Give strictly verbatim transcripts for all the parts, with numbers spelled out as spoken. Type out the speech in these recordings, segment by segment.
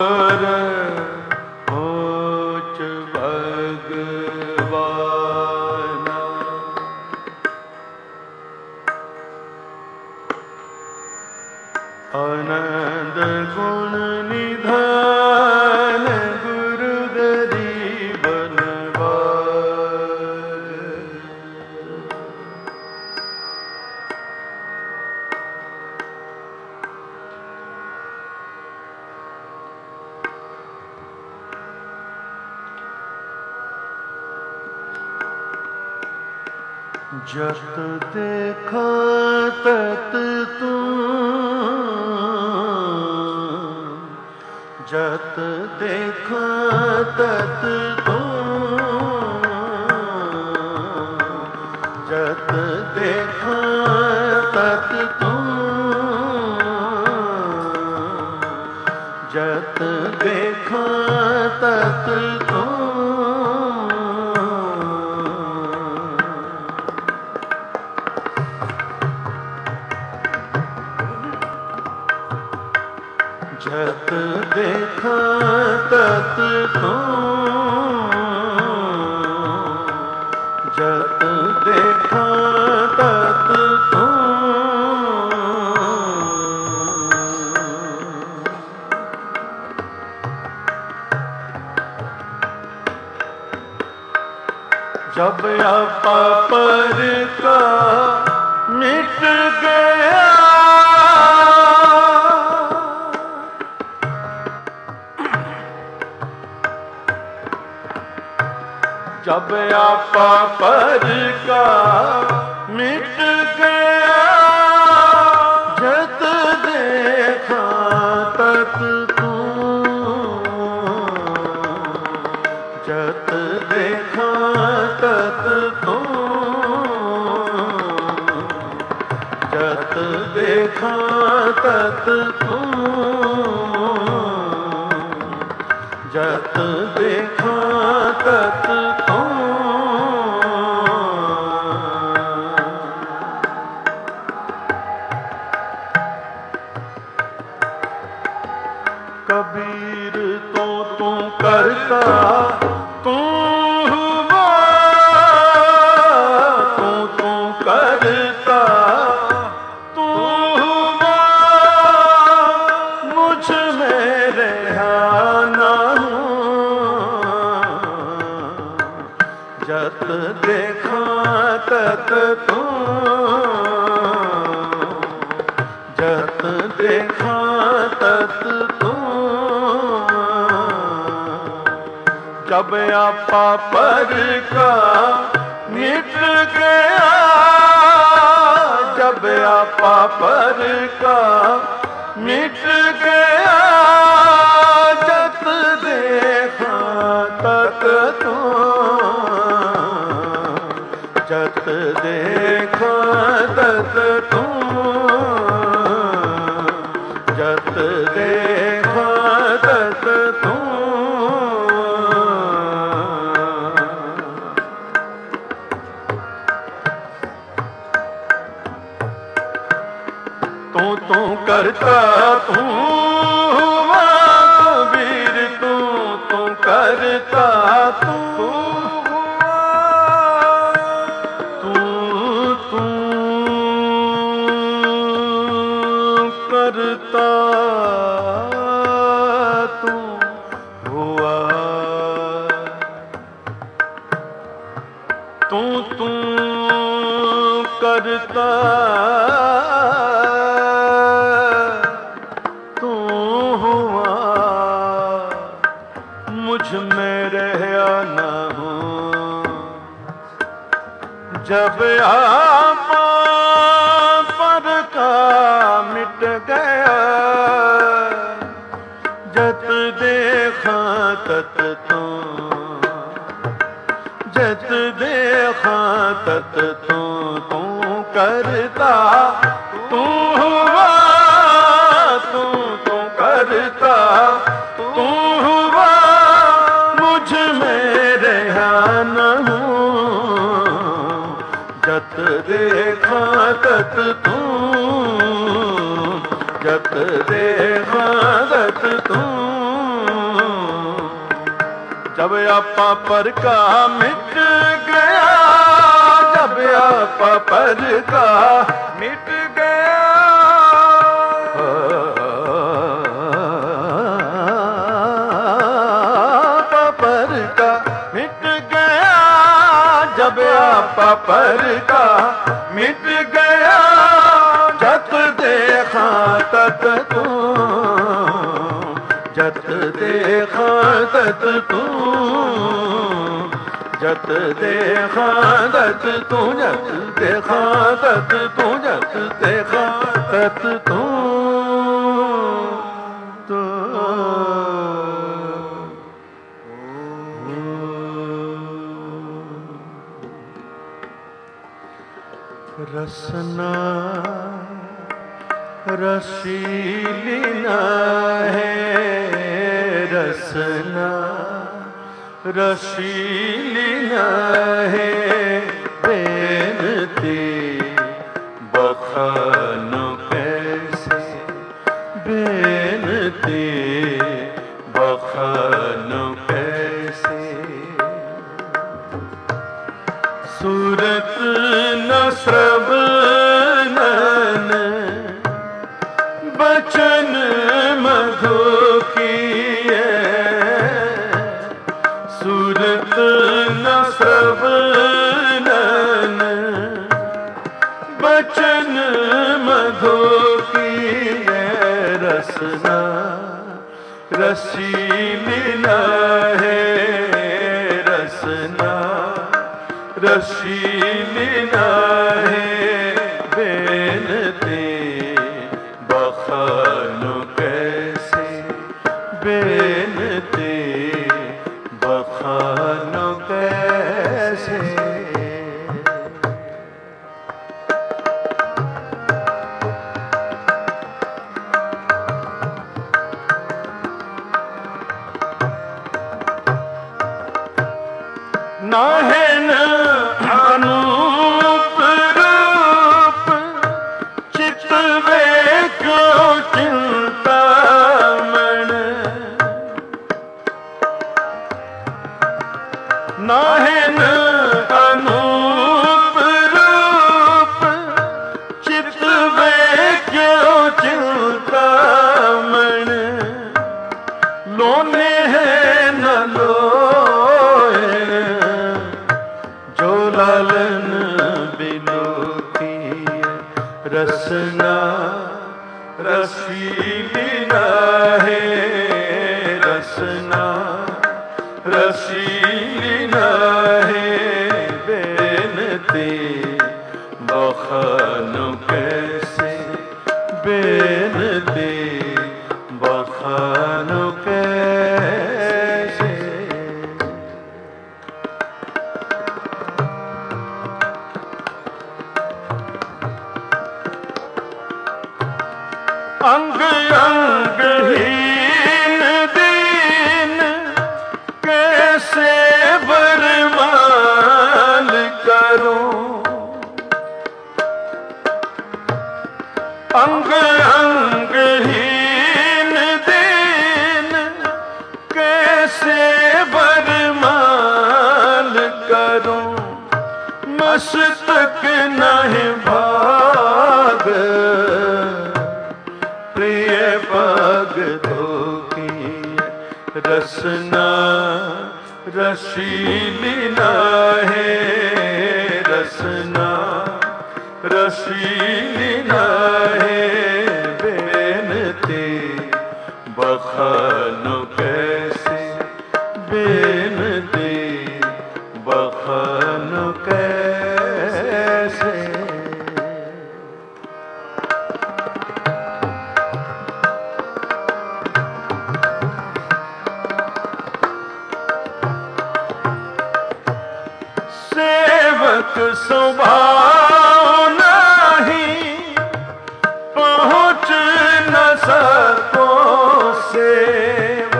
होच भगवाना आनंद गुण निधान गुरु गरीब नवाज। जत देखा तत तू, जत देखा तत तू, जत देखा तत तू, जत देखा तत तू। जत देखा तत तू, जत देखा तत तू। जब आपा पर का मिट गया, जब आपा पर का मिट गया, जत देखा तत तू, जत देखा तत तू, जत देखा तत तू, जत देखा तत तू। कबीर तो तू करता तू हुआ, तू तू करता तू हुआ, मुझ में रहा ना हूँ। जत देखा तत तू, जत देखा तत तू। जब आपा पर का मिट गया, जब आपा पर का मिट गया, जत देखा तत तू, जत देखा तत तू, जत देखा तत तू। तू तू करता तू हुआ, कबीर तू तू करता तू हुआ, तू तू करता तू हुआ, तू तू करता तू हुआ, मुझ में रहा न हूँ। जब आपा पर का मिट गया, जत देखा तत तू, जत देखा तत तू, तू करता तू हुआ, तू तू करता तू हुआ, मुझ में रहा न हूँ। जत देखा तत तू, जत देखा तत तू। जब आपा पर का मिट गया, जब आपा पर का मिट गया, आपा पर का मिट गया, जब आपा पर का मिट गया, जत देखा तत तू, जत देखा तत तू, जत देखा तत तू, जत देखा तत तू, जत देखा तत तू तो रसना रसीली न है, रसना रसीली न है, बेनती बखानो कैसे, बेनती बखानो कैसे, सूरत न श्रवणन बचन मधु की है, सूरत न श्रवणन बचन मधु की है, रसना रसीली न है, रसना रसीली न है, बेनती बखानो कैसे, बेनती बखानो कैसे, नाहेन अनूप रूप चितवे क्यों चिंतामण, नाहेन अनूप रूप चितवे क्यों चिंतामण, लोने है न लोए जो लालन बिलो की, रसना रसीली न है, रसना रसीली न है, बेनती बखानो कैसे, बेनती बखानो कैसे, अंग अंग हीन दीन कैसे बरमाल करूं, अंग अंग हीन दीन कैसे बरमाल करूं, मस्तक नहीं भाग प्रिय पग धोकी, रसना रसीली न है, रसना रसीली न है, बेनती बखानो कैसे, बेनती बखानो कैसे, सेवक स्वभाव नहीं पहुँच न सको सेव,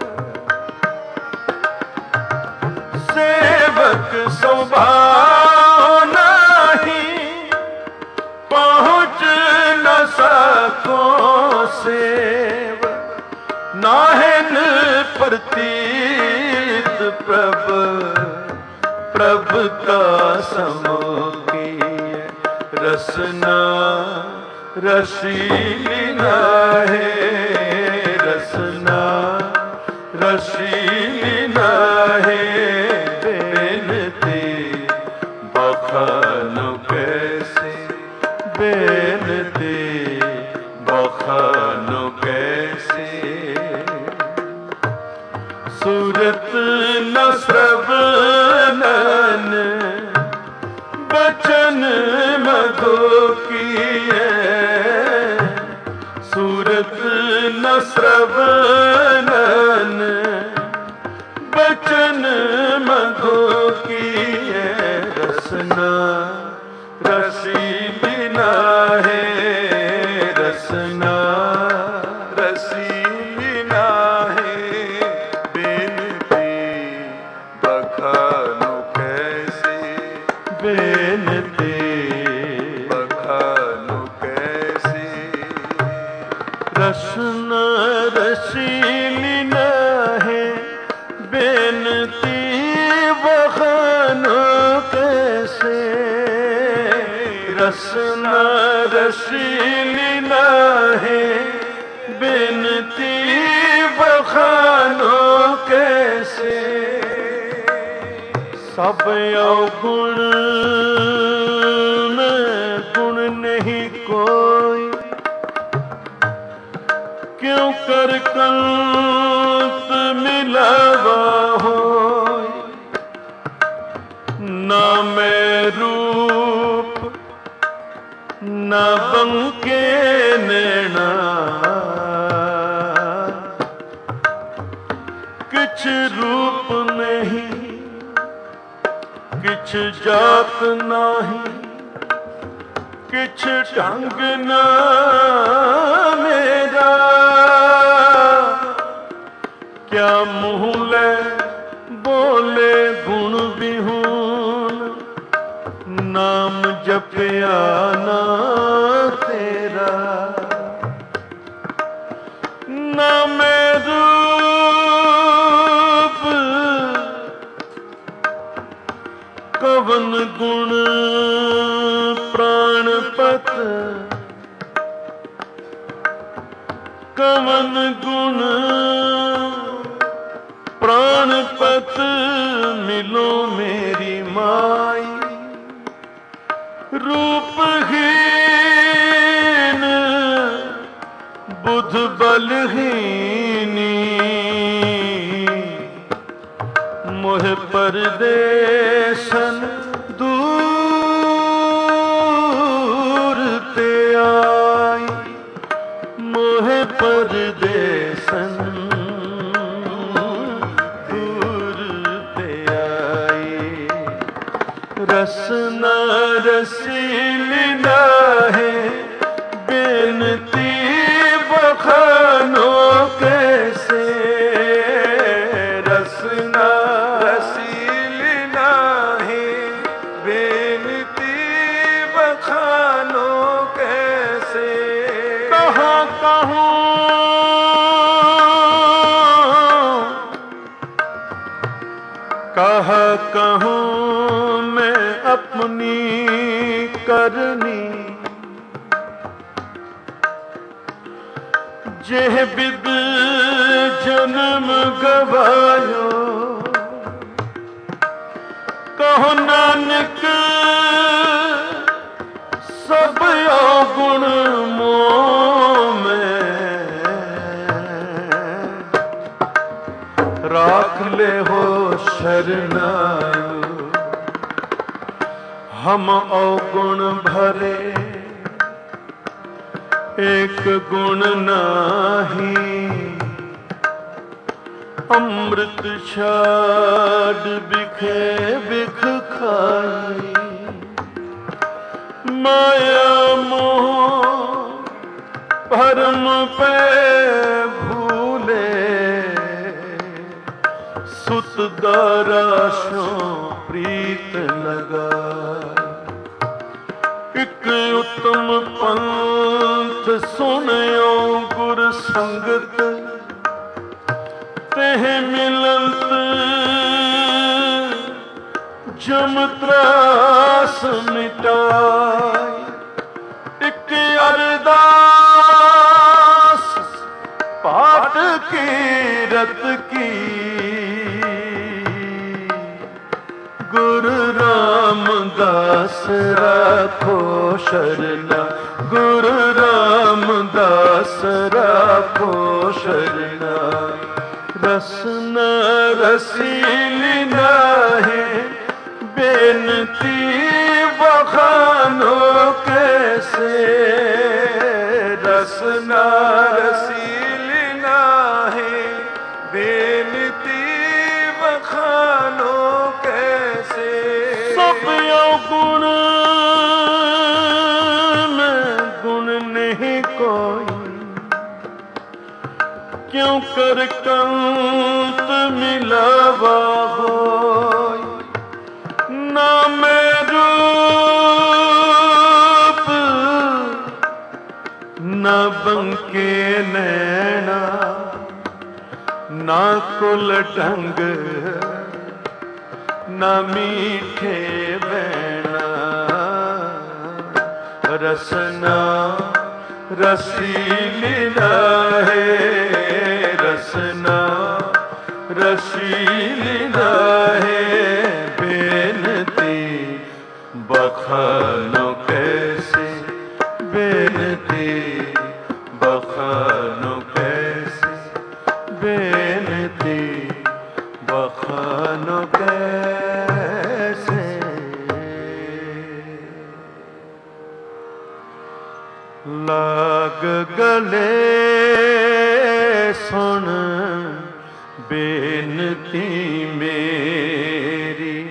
सेवक स्वभाव नहीं पहुँच न सको सेव, नाहेन प्रतीत का समो किए रसना रसीली नाहे रसना रसीली नाहे बेनती बखानो कैसे बेनती बखानो कैसे सूरत न श्रवणन बचन मधु किए सूरत न श्रवणन बचन मधु किए रसना रसीली नाहे रसना रसीली नाहे बेनती बखानो कैसे बेनती बखानो कैसे रसना रसीली नाहे बेनती बखानो कैसे रसना रसीली नाहे बेनती बखानो कैसे सब अवगुण में गुण नहीं कोई क्यों कर कंत मिलावा हो ना मैं रूप ना बंके नैना किछ रूप नहीं किछ जात नाही किछ ढंग ना मेरा क्या मुँह ले बोले गुण विहून नाम जपया ना तेरा ना मैं रूप कवन गुण प्राणपत कवन गुण प्राणपत मिलो मेरी माई रूपहीन बुध बलहीनी मोह परदेसन दूर ते आई मोह परदेसन दूर ते आई रसना रसीली नाहे बेनती बखानो कैसे रसना रसीली नाहे बेनती बखानो कैसे कहाँ कहूँ कहा कहूँ मैं अपनी करनी जेह बिद जन्म गवायो कहो नानक सब अवगुण मोह में राख ले हो शरणायो हम अवगुण भरे एक गुण नाही अमृत छाड़ बिखे बिख खाई माया मोह भरम पे भूले सुत दाराशों प्रीत लगा एक उत्तम पंथ सुनयो गुर संगत तेह मिलंत जम जन्म त्रास मिटाई, एक अरदास पाठ कीरत की, गुरु रामदास राखो शरणा, गुरु रामदास राखो शरणा। रसना रसीली नाहे बेनती बखानो कैसे, रसना रसीली नाहे बेनती बखानो कैसे। सब गुण में गुण नहीं कोई, क्यों कर कंत मिलावा होय, ना मैं रूप ना बंके नैना, ना कुल ढंग ना मीठे बैना। रसना रसीली नाहे, रसना रसीली नाहे बेनती बखानो कैसे, बेनती बखानो कैसे, बेनती बखानो कैसे। लाग गले सुन बेनती मेरी,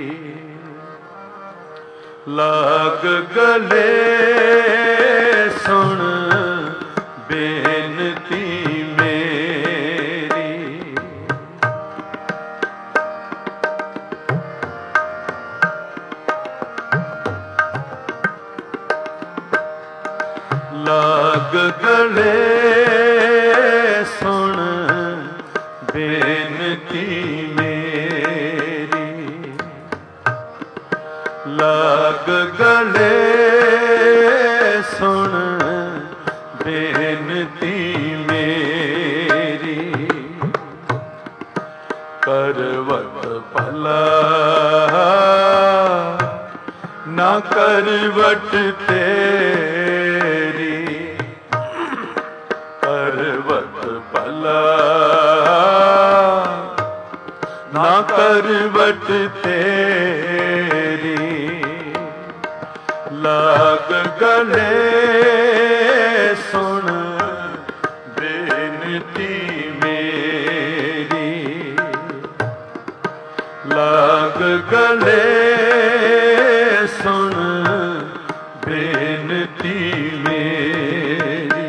लाग गले सुन बेनती मेरी। लाग गले सुन बेनती मेरी, लाग गले सुन बेनती मेरी। करवट भला ना करवट तेरी, करवट भला ना करवट तेरी। लाग गले सुन बेनती मेरी, लाग गले सुन बेनती मेरी।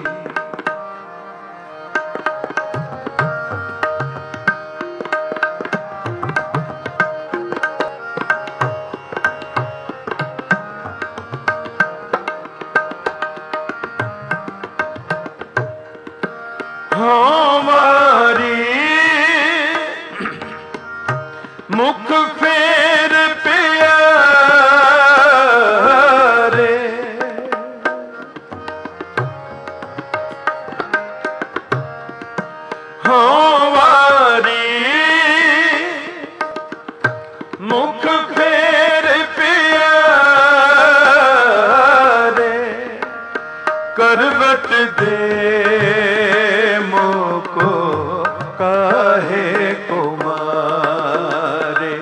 हमारी मुख फेर प्यारे, हमारी मुख फेर प्यारे। करवट दे मोको काहे को मारे,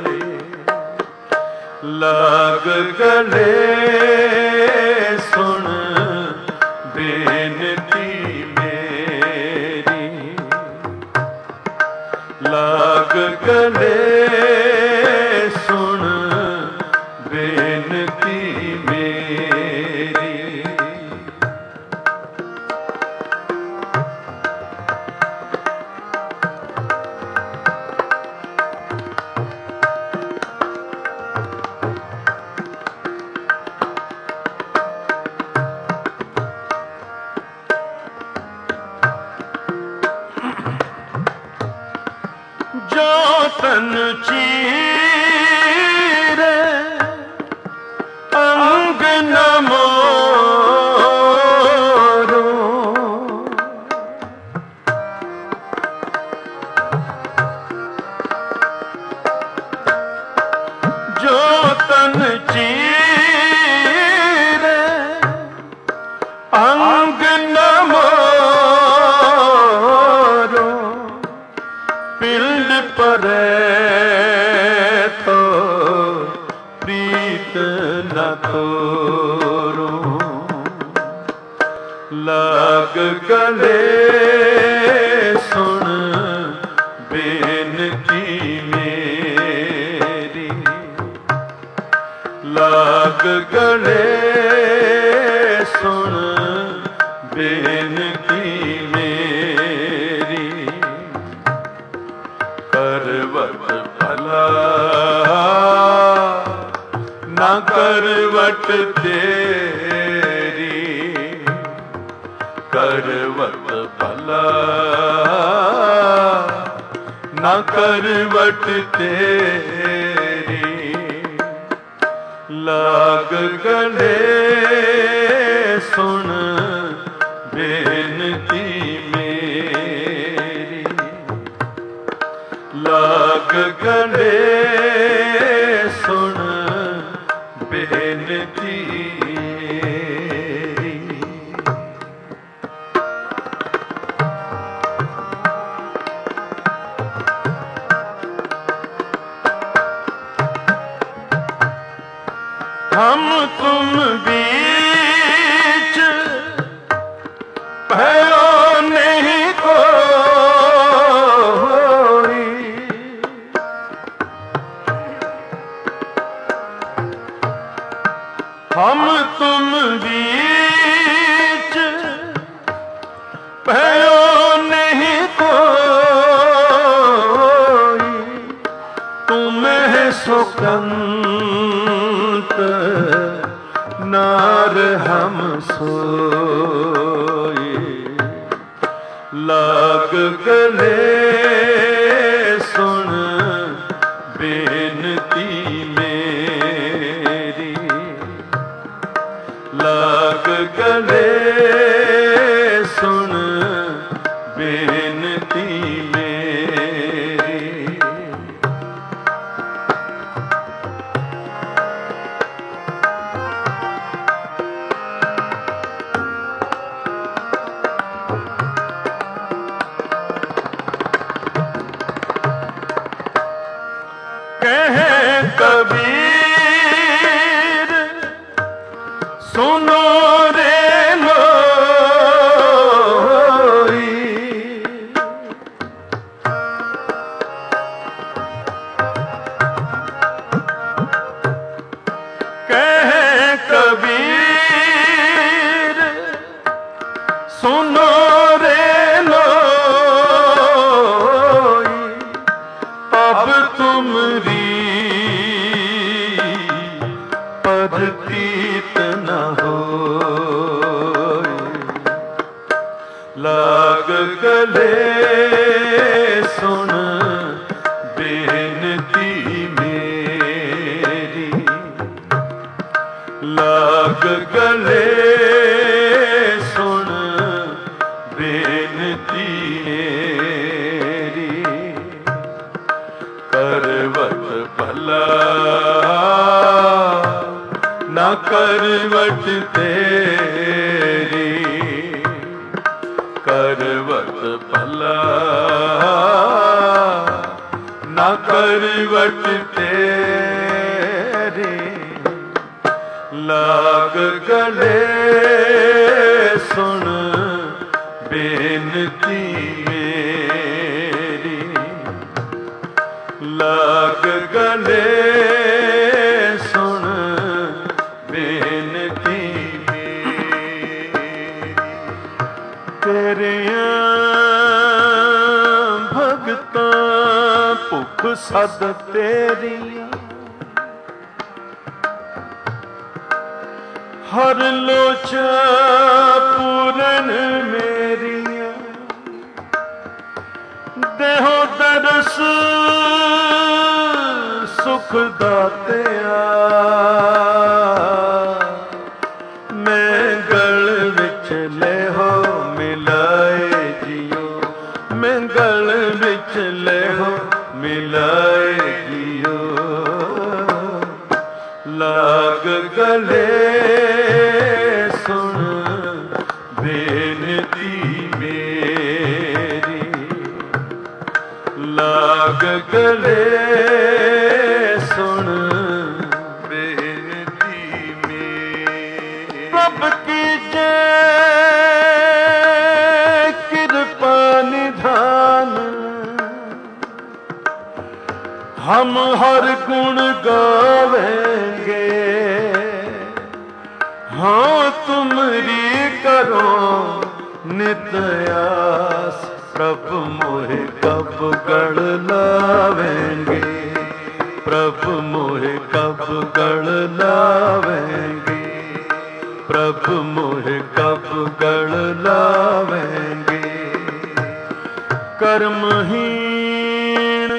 लाग गले सुन बेनती मेरी, लाग गले सुन बेनती मेरी। जो तन चीरे पिंड परे तो प्रीत न तोरो, लाग गले सुन बेनती मेरी, लाग गले सुन बेनती मेरी, करवट भला ना करवट तेरी, करवट भला ना करवट तेरी, लाग गले सुन बेनती मेरी, लाग गले सुन बेनती मेरी। हम तुम बीच भयो नहीं कोई, हम तुम बीच भयो नहीं कोई, तुम्हें सुकंत नार हम सोई, लाग गले सुन बेनती मेरी, लाग गले सुन बेनती मेरी। कहे कबीर सुनो रे लोई, कहे कबीर सुनो रे लोई, अब तुमरी पदतीत न होय, लाग गले सुन बेनती मेरी, लाग गले सुन बेनती मेरी, करवट भला ना करवट तेरी, करवट भला ना करवट तेरी, लाग गले सुन बेनती मेरी, लाग गले सुन बेनती मेरी। तेरियां भगतां भुख सद तेरियां, हर लोचा पूरन मेरियां, देहो दरस सुख दातिया, मैं गल विच ले हो मिलाए जियो, मैं गल विच ले हो मिलाए जियो, लाग गले सुन बेनती मेरी, लाग गले सुन बेनती मेरी। प्रभ की जय कृपा निधान हम हर गुण गावेंगे। हाँ तुमरी करो नित आस प्रभु मोहे कब गढ़ लावेंगे। प्रभु मोहे कब गढ़ लावेंगे। प्रभु मोहे कब गढ़ लावेंगे। कर्महीन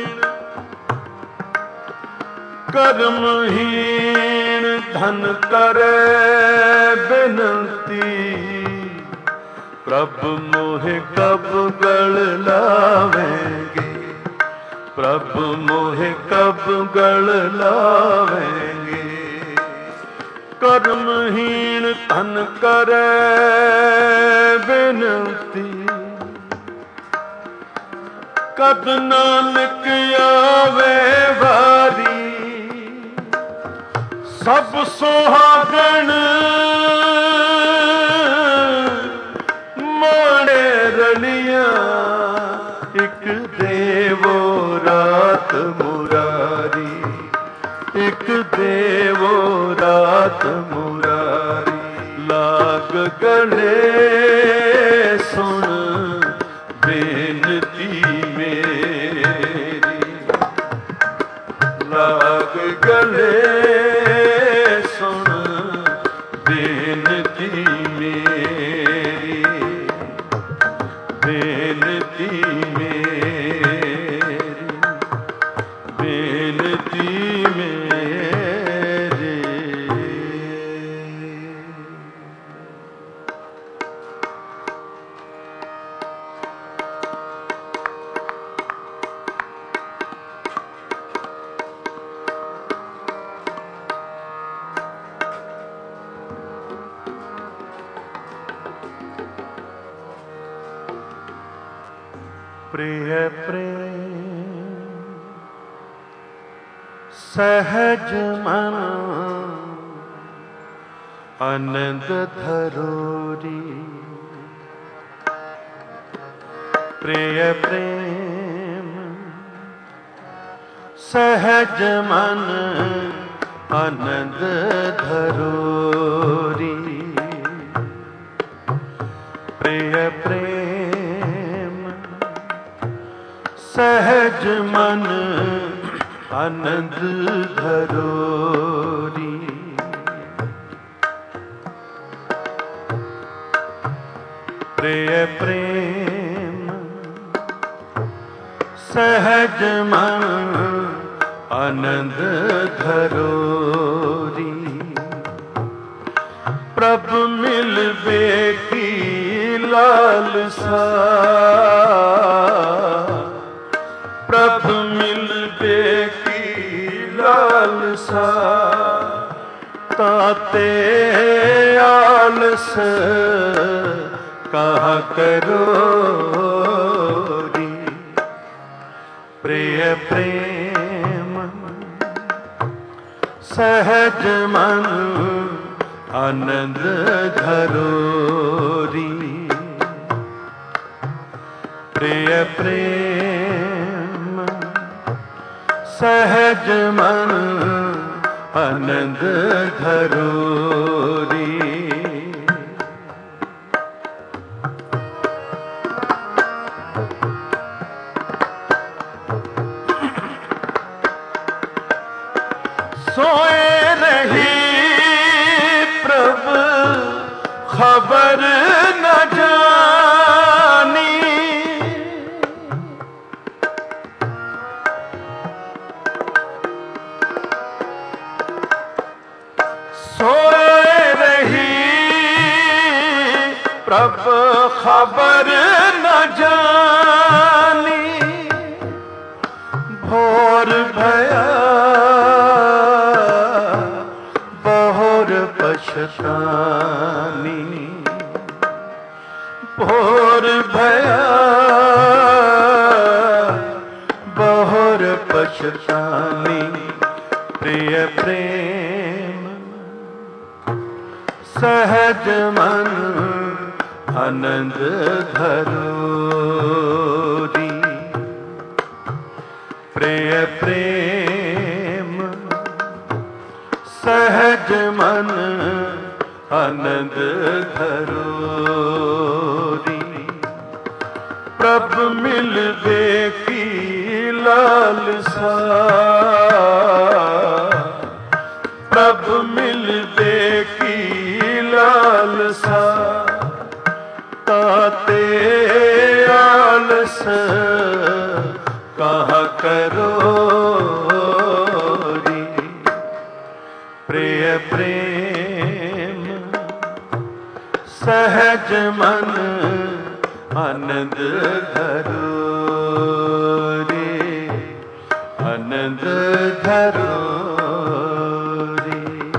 कर्महीन धन करे बिनती। प्रभु मोहे कब गढ़ लावेंगे। प्रभु मोहे कब गढ़ लावेंगे। कर्महीन धन करे बिनती। कद नानक आवे वारी सब सुहागण माणे रलिया। एक देवो रात मुरारी। एक देवो रात मुरारी। लाग गले सुन बेनती मेरी। लाग गले सुन बेनती मेरी। बेनती मेरी। बेनती मेरी। प्रिय प्रेम सहज मन आनंद धरोरी। प्रिय प्रेम सहज मन आनंद धरोरी। प्रिय प्रेम सहज मन आनंद धरोरी। प्रिय प्रेम सहज मन आनंद धरोरी। प्रभु मिलबे की लालसा। प्रभु मिलबे की लालसा। ताते आलस कहा करोरी। प्रिय प्रेम सहज मन आनंद धरोरी। प्रिय प्रेम सहज मन आनंद धरोरी। सोए रही प्रभु खबर न जानी। सोए रही प्रभु खबर न जानी। भोर भया बहुर पछतानी। भोर भया बहुर पछतानी प्रिय प्रेम सहज मन आनंद धरोरी प्रिय प्रेम सहज मन आनंद धरोरी प्रभु मिल दे की लालसा प्रभु मिल दे की लालसा ताते आलस कहा करोरी प्रिय प्रेम सहज मन आनंद धरोरी आनंद धरोरी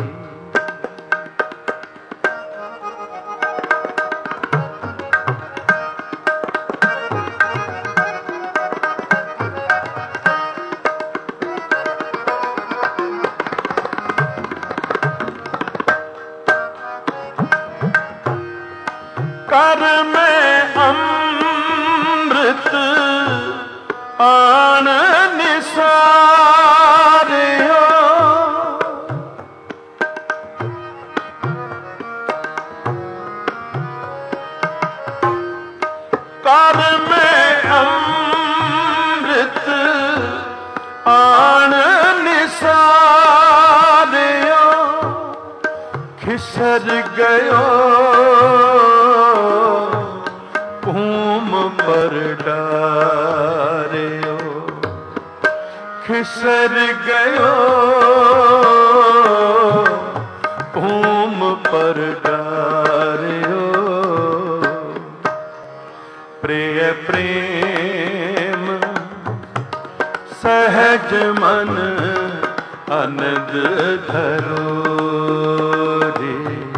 कर में अमृत आन निसारियो कर में अमृत आन निसारियो खिसर गयो भूम पर डारियो खिसर गयो भूम पर डारियो प्रिय प्रेम सहज मन आनंद धरोरी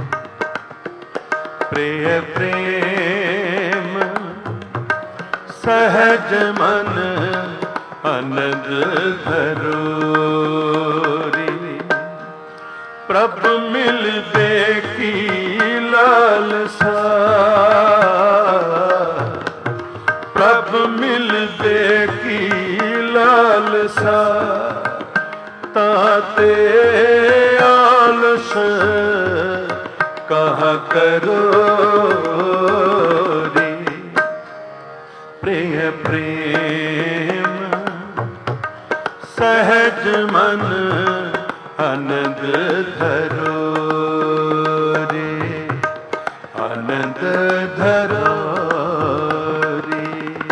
प्रिय प्रेम सहज मन आनंद धरोरी प्रभु मिल दे की लालसा प्रभु मिल दे की लालसा ताते आलस कहा करोरी प्रिय प्रेम सहज मन आनंद धरोरी आनंद धरोरी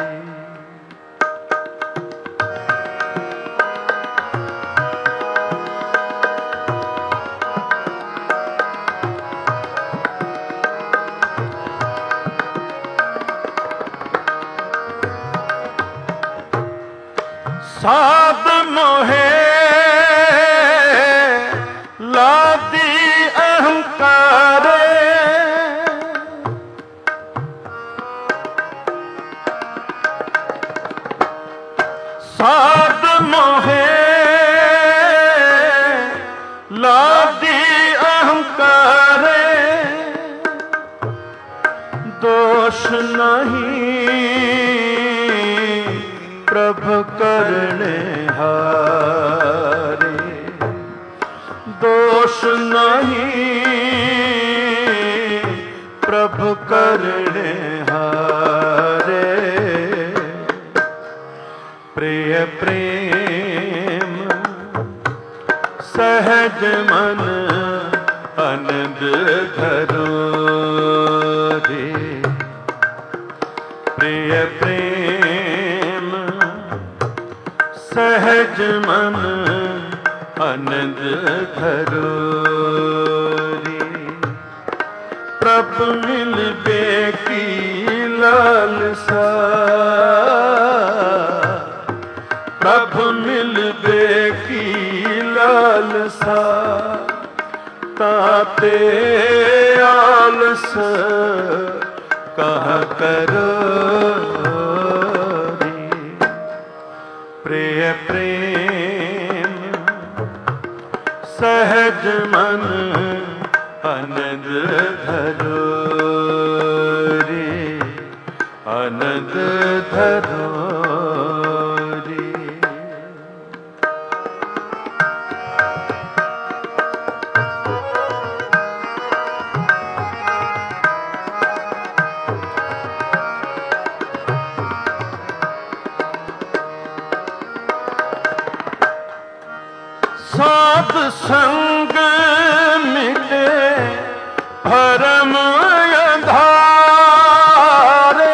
साध मोहे लादी अहंकारे साध मोहे लादी अहंकारे दोष नहीं प्रभु करने हारे दोष नहीं प्रभु करने हारे प्रिय प्रेम सहज मन आनंद धरोरी प्रिय प्रेम सहज मन आनंद धरोरी प्रभु मिल दे की लालसा प्रभु मिल दे की लालसा ताते आलस कहा करोरी प्रिय प्रेम सहज मन अनंद धरो रे, अनंद धरो रे। साध संग मिटे भरम अंधारे,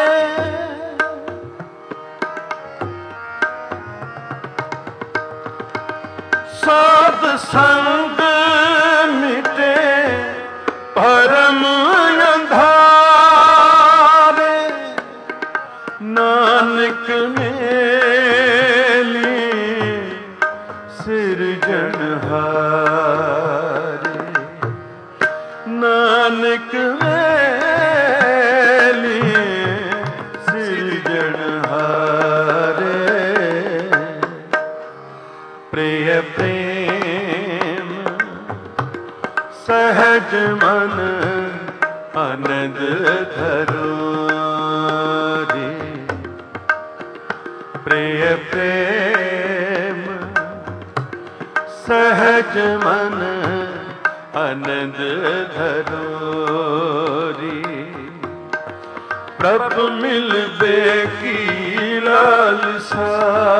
साध संग मिटे भरम अंधारे, नानक मेली सिरजनहारे, नानक मेली सिरजनहारे। प्रिय प्रेम सहज मन आनंद धरो रे, प्रिय प्रेम सहज मन आनंद धरो रे। प्रभु मिलबे की लालसा,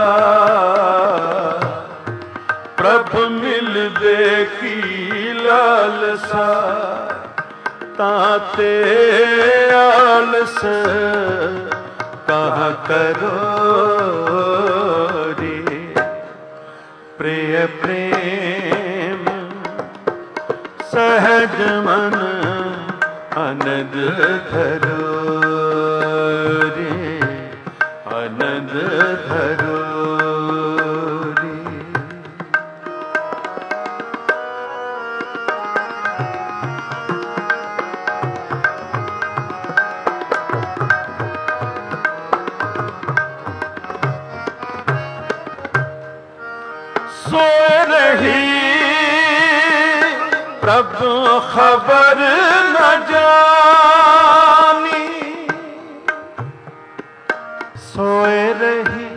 प्रभु मिलबे की लालसा, ताते आलस कहाँ करो रे। प्रिय प्रेम सहज मन आनंद धरो रे, आनंद धरो रे। सोए रही प्रभु खबर न जानी, सोए रही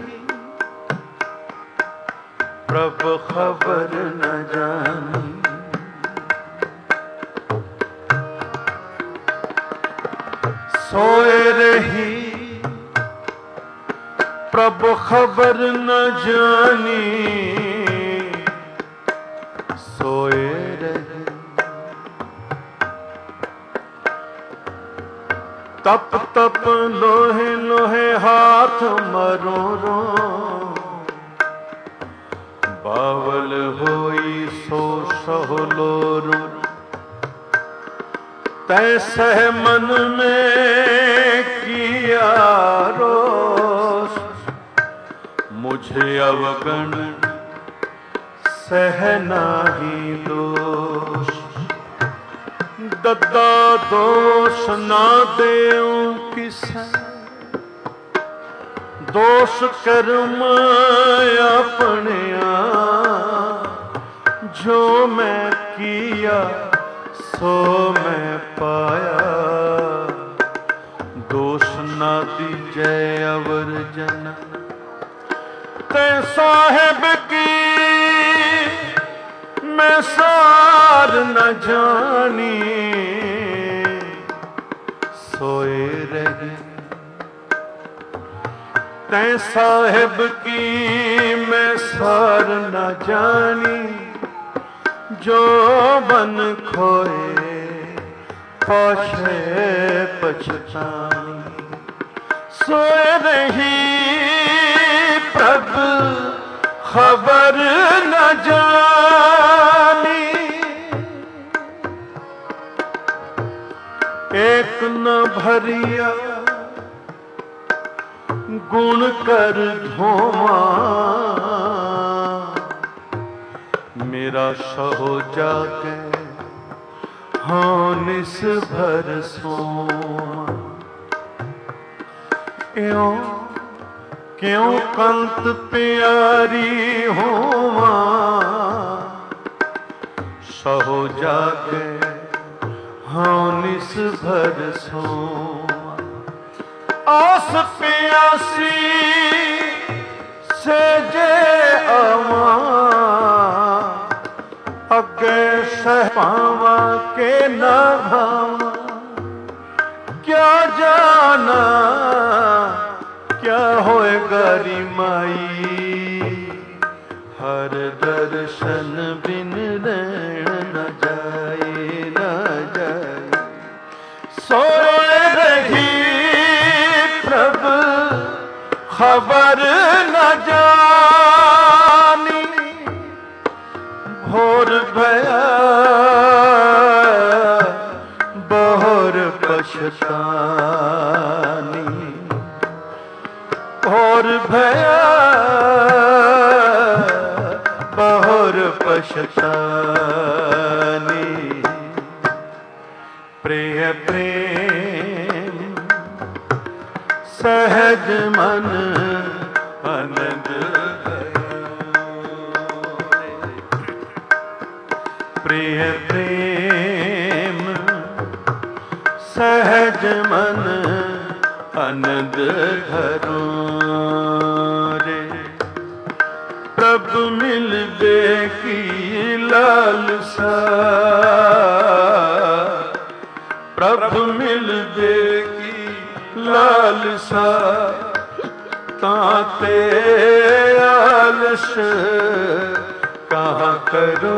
प्रभु खबर न जानी। सोए रही प्रभु खबर न जानी, सोए रहे तप तप लोहे लोहे हाथ मरो रो, बावल होई सो सहलोरो। तैसे मन में किया रोष, मुझे अवगण सहना ही दोष। दद्दा दोष ना देऊं किसे, दोष कर्म अपनिया। जो मैं किया सो मैं पाया, दोष ना दीजे अवर जन। ते साहेब की मैं सार न जानी, सोए रहे तै साहेब की मैं सार न जानी। जो बन खोए पाछे पछतानी, सोए रही प्रभु खबर न जानी। एक न भरिया गुण कर धोमा, मेरा सहो जाके हाँ निस भर सोमा। एओ क्यों कंत प्यारी हुआ सहो जागे हाँ निस भर सोवा। आस प्यासी से जे अवा अगे सह पावा के न भावा। क्या जाना क्या होए गारी माई हर दर्शन बिन रहन न जाए न जाए। सोए रही प्रभु खबर न जानी भोर भया बहुर पछतानी। भोर भया बहुर पछतानी। प्रिय प्रेम सहज मन आनंद प्रिय प्रेम सहज मन आनंद घरों रे। प्रभु मिलबे की लालसा प्रभु मिलबे की लालसा ताते आलस कहाँ करो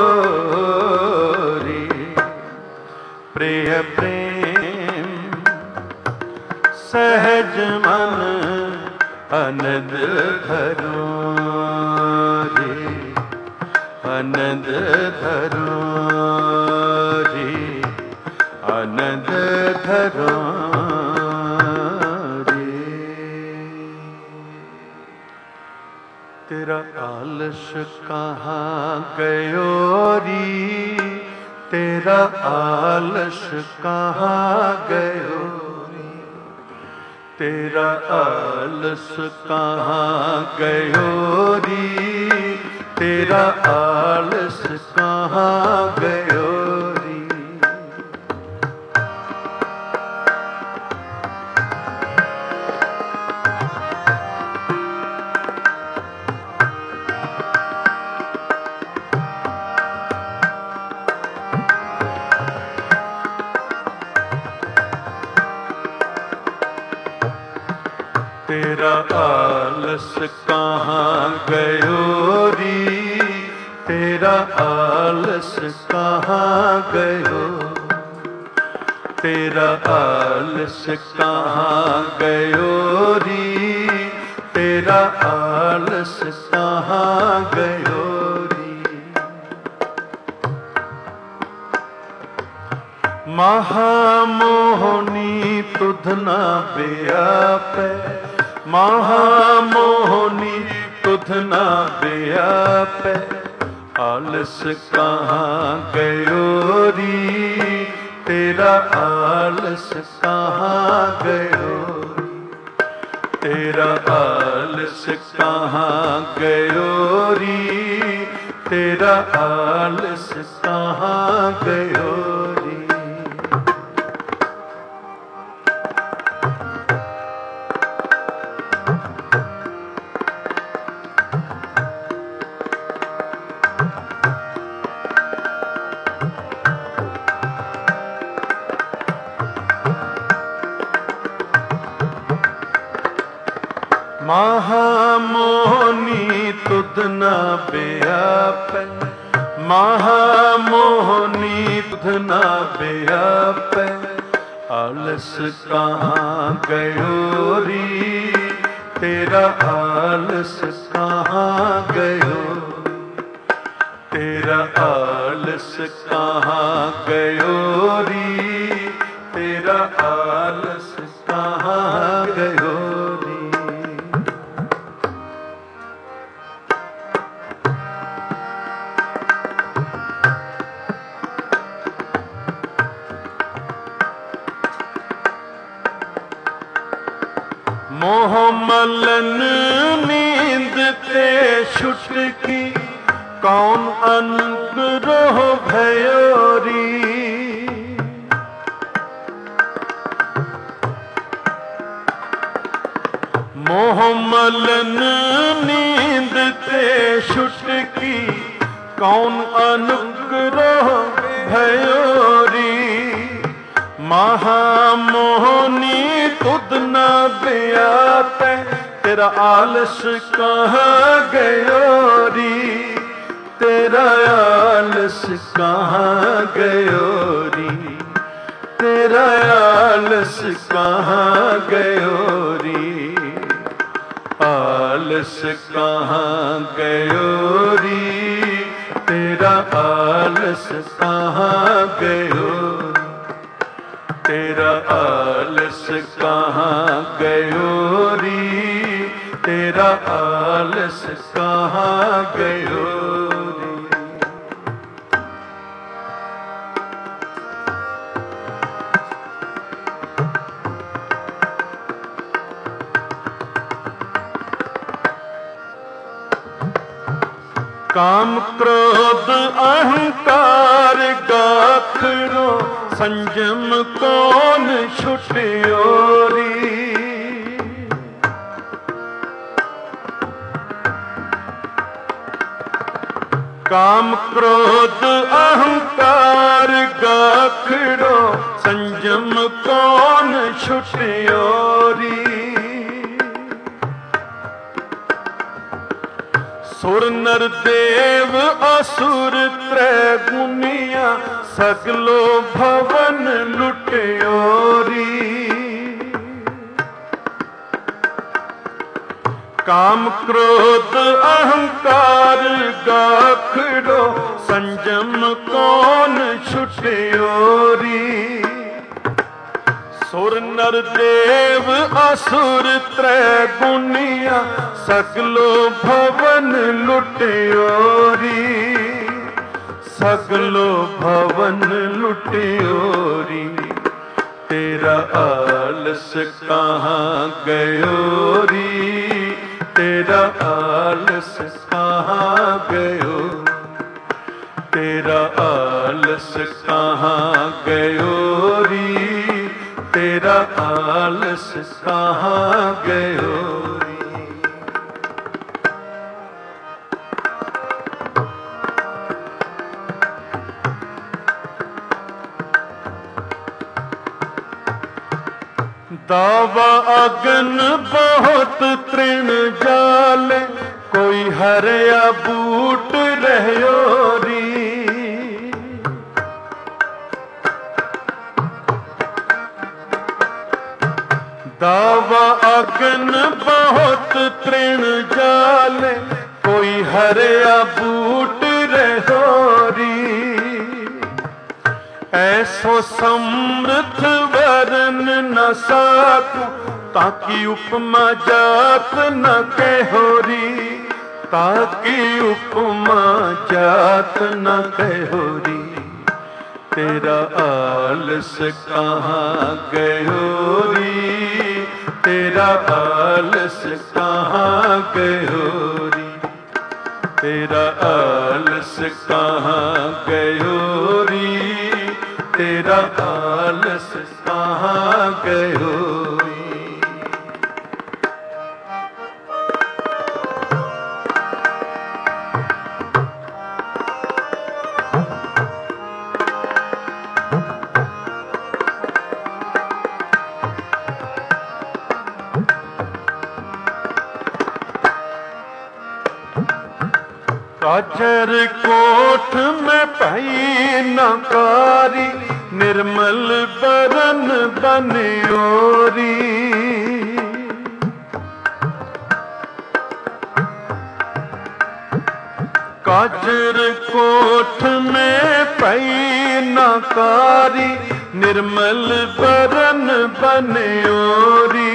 रे। प्रिय प्रेम सहज मन आनंद घरों रे आनंद घरों रे आनंद घरों रे। तेरा आलस कहाँ गयो री तेरा आलस कहाँ गयो री। तेरा आलस कहाँ गयो री तेरा आलस कहाँ गयो री। तेरा आलस कहाँ गयो री तेरा आलस कहाँ गयो। तेरा आलस कहाँ गयो री तेरा आलस कहाँ गयो री। महामोहनी तुध ना व्यापै महामोहनी तुध ना व्यापै। आलस कहाँ गयो री तेरा आलस कहाँ गयो। तेरा आलस कहाँ गयो री तेरा आलस कहाँ गयो री। महामोहनी तुध ना व्यापै महामोहनी तुध ना व्यापै। आलस कहाँ गयो री तेरा आलस कहाँ गयो। तेरा आलस कहाँ गयो री तेरा आलस कहाँ गयो री। मोहमल मलन नींद ते छुटकी, कौन अनुग्रह भयोरी। मोह मलन नींद ते छुटकी, कौन अनुग्रह भयोरी। महामोहनी तुद न ब्याते, तेरा आलस कहाँ गयोरी। तेरा आलस कहाँ गयोरी। तेरा आलस कहाँ गयोरी। आलस कहाँ गयोरी। तेरा आलस कहाँ गयोरी। तेरा आलस कहाँ गयोरी। तेरा आलस कहाँ गयोरी। काम क्रोध अहंकार गाखरो, संयम कौन छुटियोरी। काम क्रोध अहंकार गाखरो, संयम कौन छुटियोरी। सुर नर देव असुर त्रै गुनिया, सगलो भवन लुटियोरी। काम क्रोध अहंकार गाखड़ो, संयम कौन छुटियोरी। सुर नर देव असुर त्रै गुनिया, सगलो भवन लुटियोरी। सगलो भवन लुटियोरी। तेरा आलस कहाँ गयोरी। तेरा आलस कहाँ गयो। तेरा आलस कहाँ गयोरी। तेरा आलस कहाँ गयोरी। दावा अगन बहुत तृण जाल, कोई हरया बूट रहयोरी। दावा अगन बहुत तृण जाल, कोई हरया बूट रहयोरी। ऐसो समृद्ध वरन न साकू, ताकि उपमा जात न कहोरी। ताकि उपमा जात न कहोरी। तेरा आलस कहाँ गयोरी। तेरा आलस कहाँ गयोरी। तेरा आलस कहाँ गयोरी। तेरा आलस कहाँ गयोरी। काचर कोठ में पई नकारी, निर्मल बरन बनियोरी। काचर कोठ में पई नकारी, निर्मल बरन बनियोरी।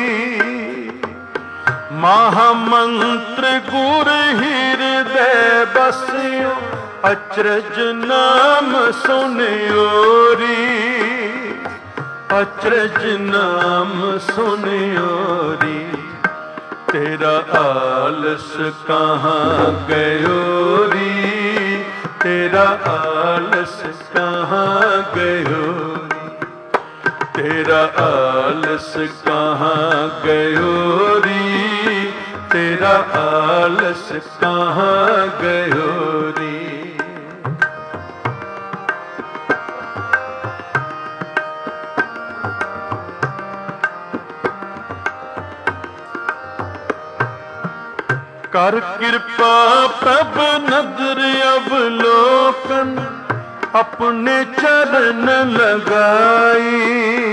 महामंत्र गुर हृदय बसियो, अचरज नाम सुनियोरी। अचरज नाम सुनियोरी। तेरा आलस कहाँ गयो री, तेरा आलस कहाँ गयो री, तेरा आलस कहाँ गयो री, तेरा आलस कहाँ गयो री। कर कृपा प्रभ नदर अवलोकन, अपने चरण लगाई।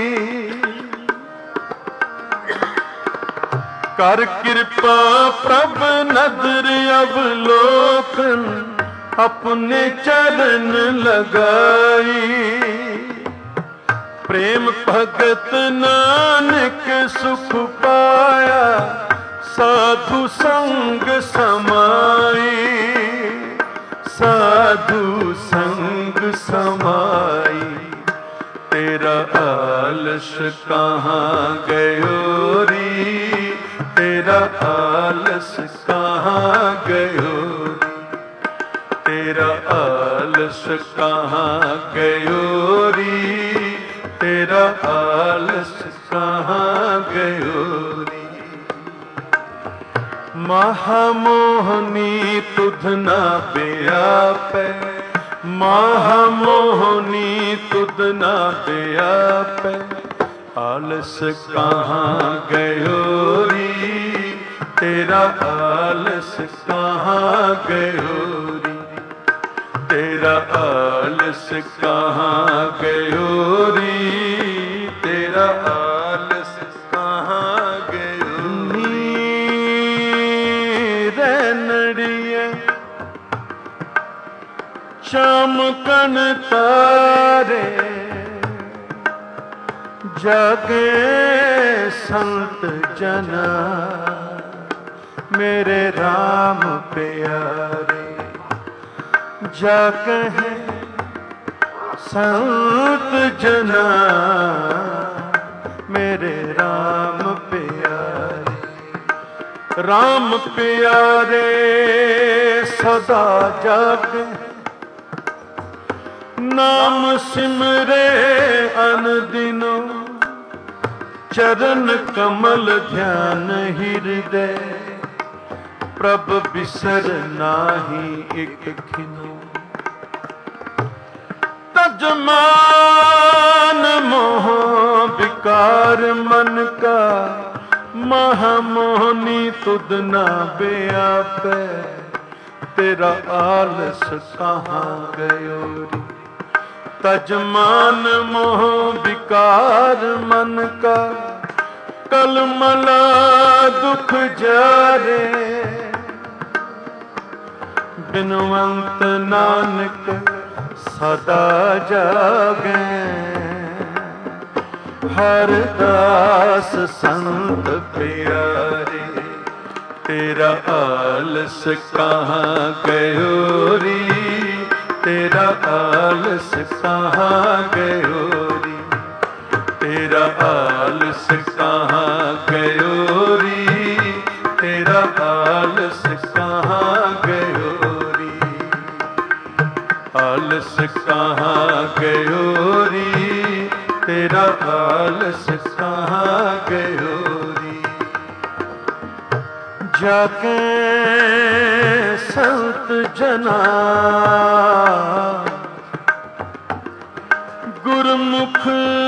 कर कृपा प्रभ नदर अवलोकन, अपने चरण लगाई। प्रेम भगत नानक सुख पाया, साधु संग समाई, साधु संग समाई। तेरा आलस कहाँ गयो री, तेरा आलस कहाँ गयो री, तेरा आलस कहाँ गयो री, तेरा आलस कहाँ गयो री। महामोहनी तुध ना व्यापै, महामोहनी तुध ना व्यापै। आलस कहाँ गयो री, तेरा आलस कहाँ गयो री, तेरा आलस कहाँ गयो री, तेरा आलस कहाँ गयो री। चमकन तारे जागे संत जना, मेरे राम प्यारे जागे संत जना, मेरे राम प्यारे। राम प्यारे सदा जागे, नाम सिमरे अनदिनो, चरण कमल ध्यान हृदय। प्रभ बिसर नाही एक खिनो, तजमान मोह विकार मन का, महामोहनी तुध ना व्यापै। तेरा आलस कहाँ गयो री, तजमान मोह विकार मन का। कलमला दुख जारे, बिनवंत नानक सदा जागे। हर दास संत प्यारे, तेरा आलस कहाँ गयो री, तेरा आलस कहाँ गयो री, तेरा आलस कहाँ गयो री, तेरा आलस कहाँ गयो री। आलस कहाँ गयो री, तेरा आलस कहाँ गयो री। जाके संत जना, गुरमुख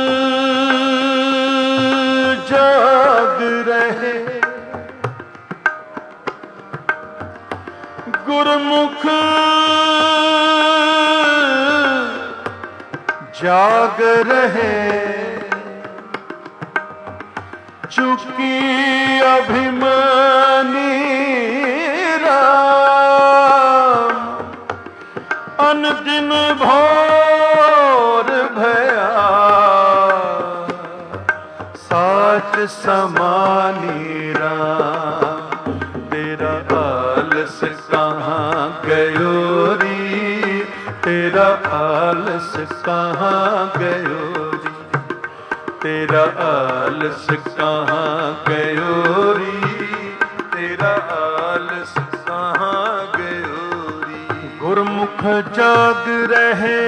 जाग रहे, गुरमुख जाग रहे। चुकी अभिमानी राम, अनदिन भोर भया। साच समानी राम, तेरा आलस कहाँ गयो री, तेरा आलस कहाँ गयो री, तेरा आलस कहाँ गयो री, गुरमुख जाग रहे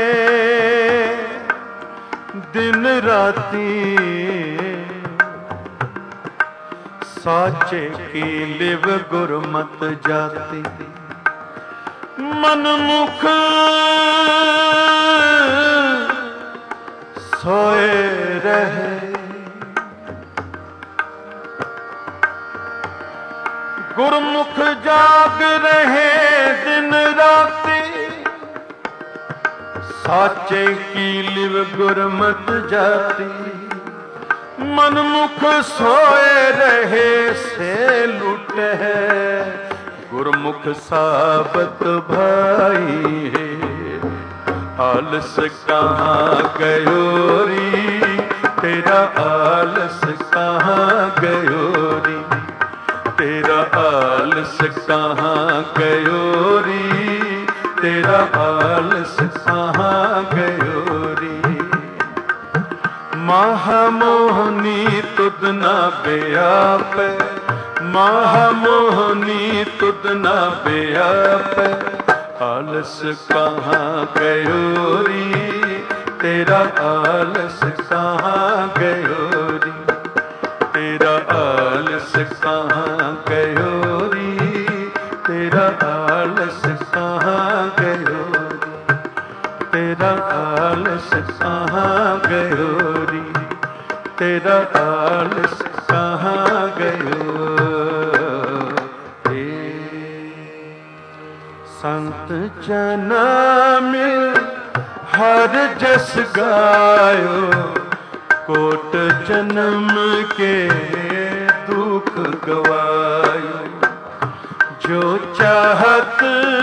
दिन राती, साचे की लिव गुरमत जाती। मन मुख सोए रहे, गुरमुख जाग रहे दिन राती, साचे की लिव गुरमत जाती। मन मुख सोए रहे से लुट है, गुरमुख साबत भाई है। आलस कहाँ गयो री, तेरा आलस कहाँ गयो री, तेरा आलस कहाँ गयो री, तेरा आलस कहाँ गयो री। महामोहनी तुद ना बेआप, महामोहनी तुद ना बेआप। आलस कहाँ गयो री, तेरा आलस कहाँ गयो री, तेरा आलस कहाँ गयो री, तेरा आलस कहाँ गयो री, तेरा आलस कहाँ गयो री, तेरा आलस कहाँ गयो रे। संत जना मिल हर जस गायो, कोट जन्म के दुख गवायो। जो चाहत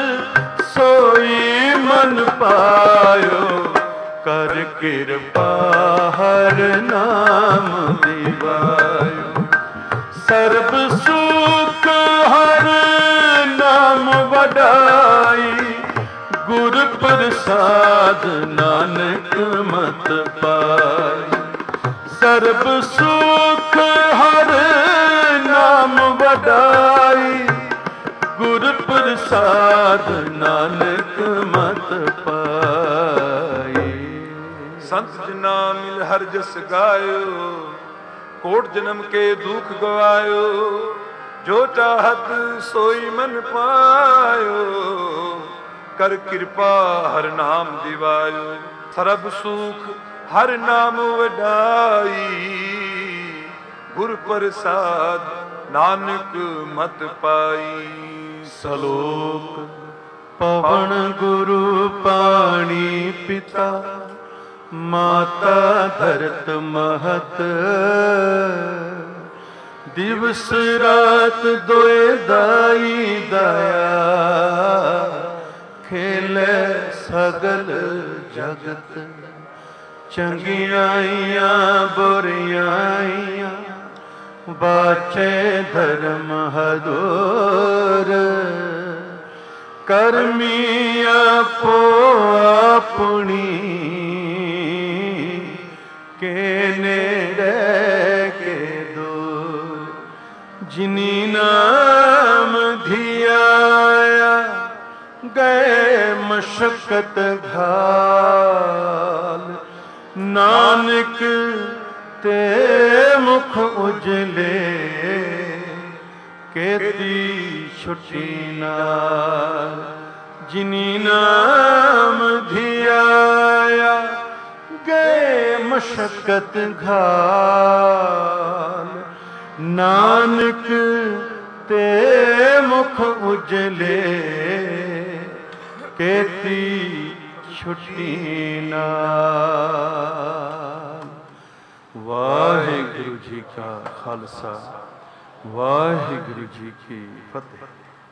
सोई मन पायो, कर कृपा हर नाम दिवायो। सर्ब सुख हर नाम वडाई, गुर प्रसाद नानक मत पाई। सर्ब सुख हर नाम वडाई, गुर प्रसाद नानक मत पाई। संत जना मिल हर जस गायो, कोट जन्म के दुख गवायो। जो चाहत सोई मन पायो, कर कृपा हर नाम दिवायो। सर्ब सुख हर नाम वडाई, गुर प्रसाद नानक मत पाई। सलोक पवन गुरु पाणी पिता, माता धरत महत। दिवस रात दोए दाई दया, खेले सगल जगत। चंगियाइया बुरियाइया, बाचे धर्म हदोर। करमी आपो अपनी, के नेड़े के दूर। जिनी नाम धियाया, गए मशक्कत घाल। नानक ते मुख उजले, केती छुट्टी नाल। जिनी नाम धियाया, गए मशक्कत घाल। नानक ते मुख उजले, केती छुट्टी नाल। वाहिगुरु जी का खालसा, वाहिगुरु जी की फतेह।